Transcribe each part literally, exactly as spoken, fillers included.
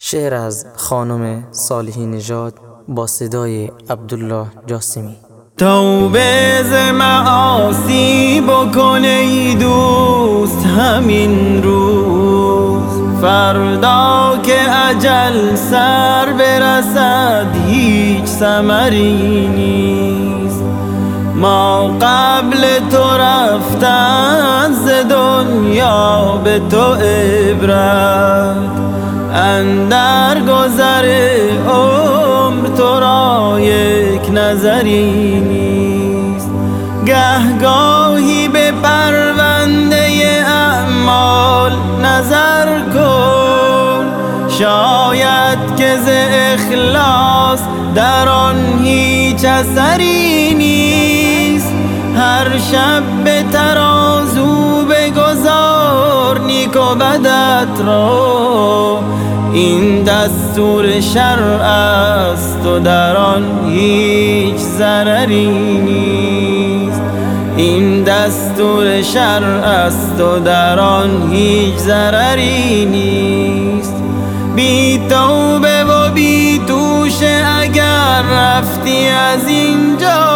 شعر از خانم صالحی نژاد با صدای عبدالله جاسمی. توبه ز معاصی بکن ای دوست همین روز، فردا که اجل سر برسد هیچ ثمری نیست. ما قبل تو رفتن ز دنیا به تو عبرت، اندر گذر عمر تو را یک نظری نیست. گهگاهی به پرونده اعمال نظر کن، شاید که ز اخلاص در آن هیچ اثری نیست. هر شب به ترازو بگذار نیک و بدت را، این دستور شرع است و در آن هیچ ضرری نیست. این دستور شرع است و در آن هیچ ضرری نیست. بی توبه و بی توشه اگر رفتی از اینجا،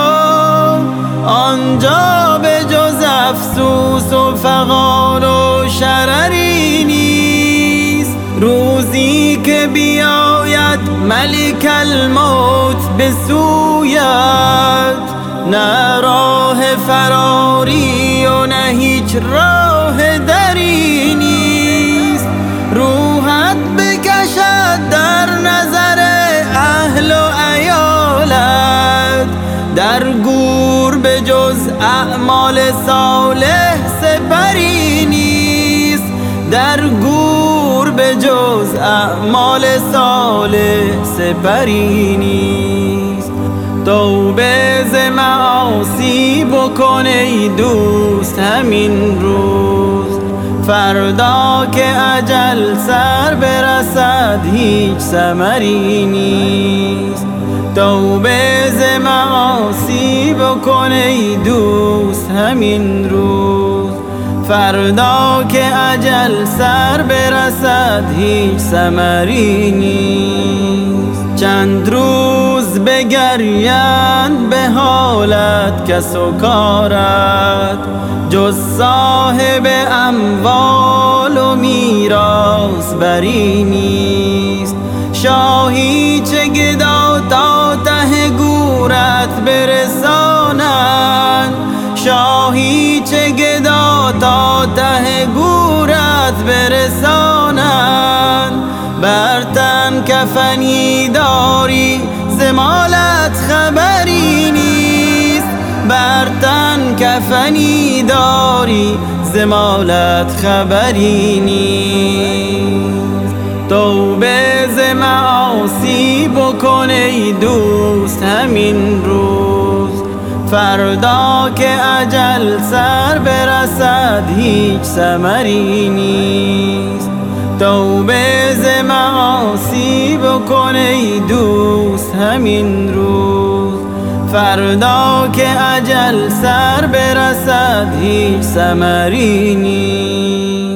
آنجا به جز افسوس و فغان و شرری نیست. روزی که بیاید ملک الموت به سویت، نه راه فراری و نه هیچ راه دری نیست. روحت بکشد در نظر اهل و عیالت، در گور به جز اعمال صالح سپری نیست. در گور به جز اعمال صالح سپری نیست. توبه ز معاصی بکن ای دوست همین روز، فردا که اجل سر برسد هیچ ثمری نیست. توبه ز معاصی بکن ای دوست همین روز، فردا که اجل سر برسد هیچ ثمری نیست. چند روز بگریند به حالت کس و کارت، جز صاحب اموال و میراث بری نیست. شاهی چه گدا تا ته گورت برسانند، شاهی چه گدا تا ته گورت برسانند. بر تن کفنی داری ز مالت خبری نیست. بر تن کفنی داری ز مالت خبری نیست. توبه ز معاصی بکن ای دوست همین روز، فردا که اجل سر برسد هیچ ثمری نیست. توبه ز معاصی بکن ای دوست همین روز، فردا که اجل سر برسد هیچ ثمری نیست.